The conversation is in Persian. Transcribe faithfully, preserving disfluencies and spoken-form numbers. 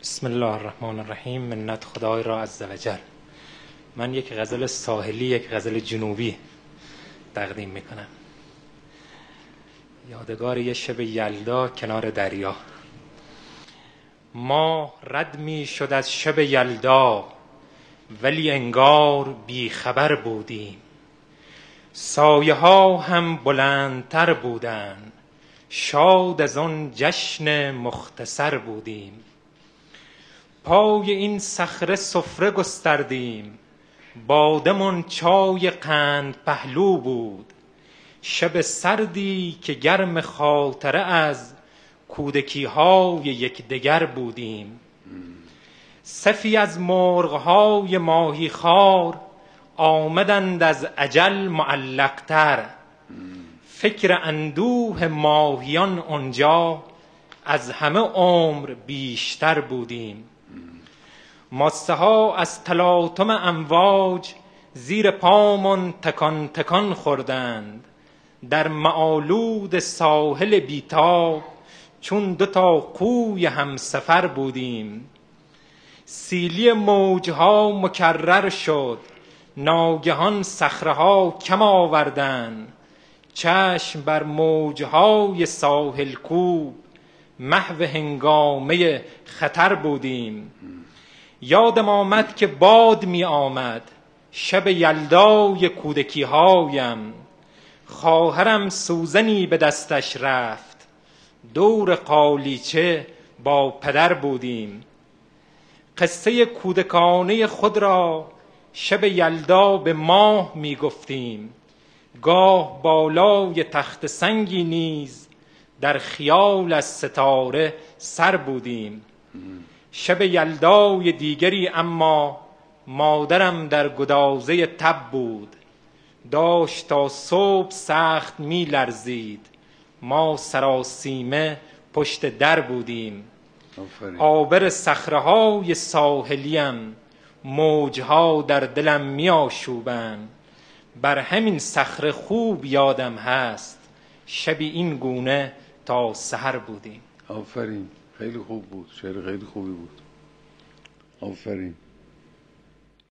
بسم الله الرحمن الرحیم. منت خدای را عزوجل. من یک غزل ساحلی، یک غزل جنوبی تقدیم میکنم. یادگار یه شب یلدا کنار دریا. ما رد می شد از شب یلدا، ولی انگار بی خبر بودیم. سایه ها هم بلندتر بودن، شاد از آن جشن مختصر بودیم. پای این صخره سفره گستردیم، بادمان چای قند پهلو بود. شب سردی که گرم خاطره از کودکی های یکدیگر بودیم. صفی از مرغ های ماهی خوار آمدند از اجل معلق‌تر. فکر اندوه ماهیان آنجا از همه عمر بیشتر بودیم. ماسه ها از تلاطم امواج زیر پامون تکان تکان خوردند. در معالود ساحل بیتاب چون دو تا کوی همسفر بودیم. سیلی موجها مکرر شد، ناگهان صخره‌ها کم آوردند. چشم بر موجهای ساحل کوب، محو هنگامه خطر بودیم. یادم آمد که باد می آمد شب یلدای کودکی هایم. خواهرم سوزنی به دستش رفت، دور قالیچه با پدر بودیم. قصه کودکانه خود را شب یلدا به ماه می گفتیم. گاه بالای تخت سنگی نیز در خیال از ستاره سر بودیم. شب یلدای دیگری اما مادرم در گدازه تب بود. داشت تا صبح سخت می لرزید. ما سراسیمه پشت در بودیم. آبر صخره‌های ساحلیم، موجها در دلم می آشوبند. بر همین صخره خوب یادم هست شبی این گونه تا سحر بودیم. آفرین، خیلی خوب بود، شعر خیلی خوبی بود. آفرین.